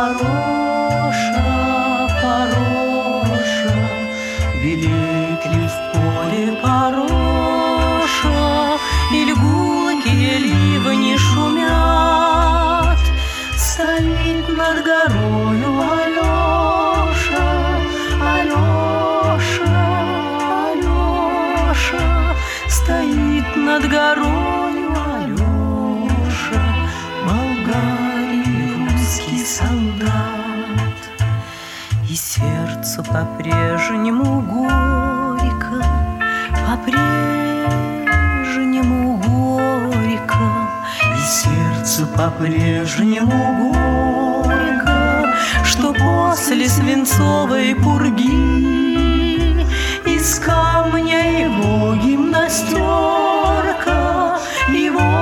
Пороша, пороша, белеет ли в поле пороша, и льгулкие ливни шумят. Стоит над горою Алеша, Алеша, Алеша, стоит над горою Алеша, болгарин, русский солдат. И сердцу по-прежнему горько, по-прежнему горько, и сердцу по-прежнему горько, что после свинцовой пурги из камня его гимнастерка, его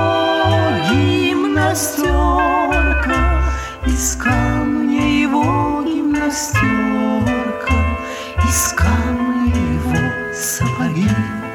гимнастерка, из камня его гимнастерка, из камня его сапоги.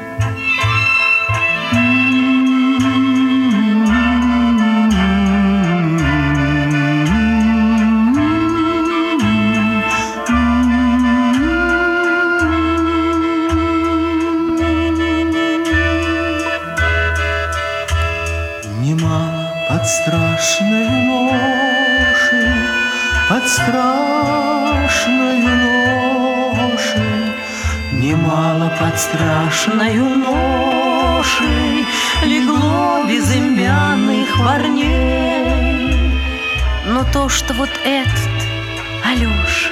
Под страшной ношей, под страшною ношей, немало под страшною ношей легло безымянных парней. Но то, что вот этот Алеша,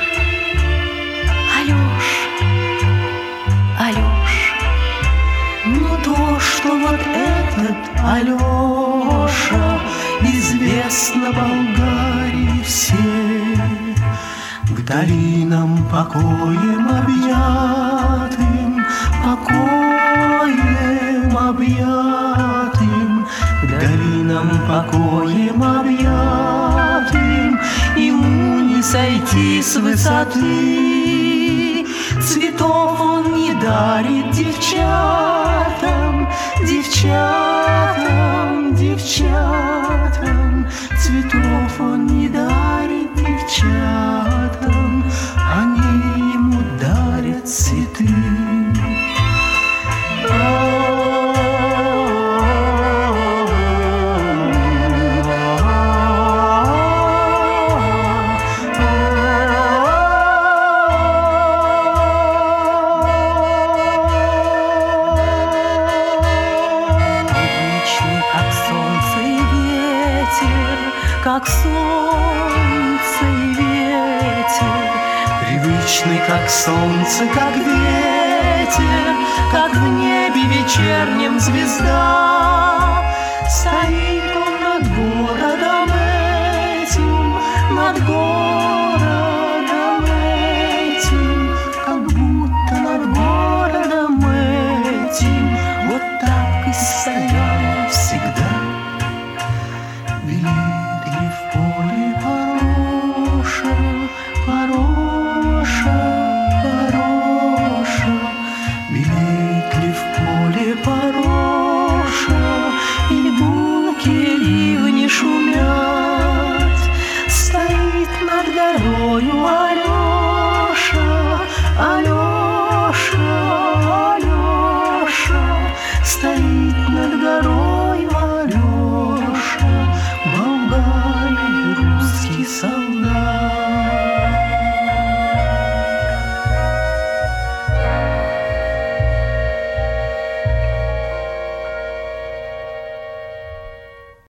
Алеша, Алеша, но то, что вот этот Алеша известно Болгарии всей, к долинам покоем объятым, покоем объятым, к долинам покоем объятым, ему не сойти с высоты. Цветов он не дарит девчатам, девчатам, девчатам, цветов он не дарит девчатам, они ему дарят цветы. Как солнце и ветер, привычный, как солнце, как ветер, как в небе вечернем звезда. Стоит